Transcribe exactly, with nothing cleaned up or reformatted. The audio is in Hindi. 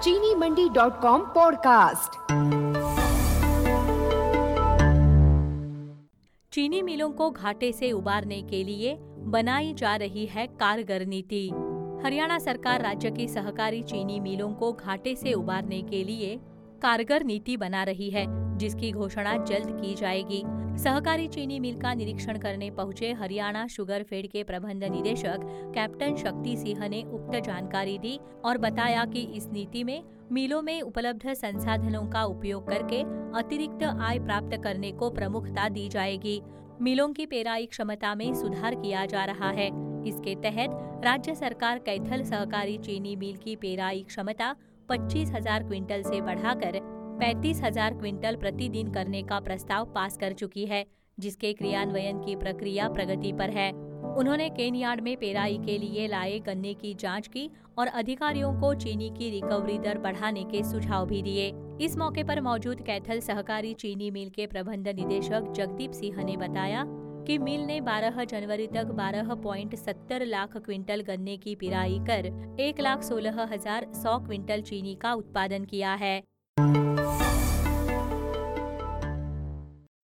चीनी मंडी डॉट कॉम पॉडकास्ट। चीनी मिलों को घाटे से उबारने के लिए बनाई जा रही है कारगर नीति। हरियाणा सरकार राज्य की सहकारी चीनी मिलों को घाटे से उबारने के लिए कारगर नीति बना रही है, जिसकी घोषणा जल्द की जाएगी। सहकारी चीनी मिल का निरीक्षण करने पहुंचे हरियाणा शुगर फेड के प्रबंध निदेशक कैप्टन शक्ति सिंह ने उक्त जानकारी दी और बताया कि इस नीति में मिलों में उपलब्ध संसाधनों का उपयोग करके अतिरिक्त आय प्राप्त करने को प्रमुखता दी जाएगी। मिलों की पेराई क्षमता में सुधार किया जा रहा है। इसके तहत राज्य सरकार कैथल सहकारी चीनी मिल की पेराई क्षमता पच्चीस हजार क्विंटल से बढ़ाकर पैंतीस हजार क्विंटल प्रतिदिन करने का प्रस्ताव पास कर चुकी है, जिसके क्रियान्वयन की प्रक्रिया प्रगति पर है। उन्होंने केन यार्ड में पेराई के लिए लाए गन्ने की जांच की और अधिकारियों को चीनी की रिकवरी दर बढ़ाने के सुझाव भी दिए। इस मौके पर मौजूद कैथल सहकारी चीनी मिल के प्रबंध निदेशक जगदीप सिंह ने बताया कि मिल ने बारह जनवरी तक बारह पॉइंट सत्तर लाख क्विंटल गन्ने की पेराई कर एक लाख सोलह हजार सौ क्विंटल चीनी का उत्पादन किया है।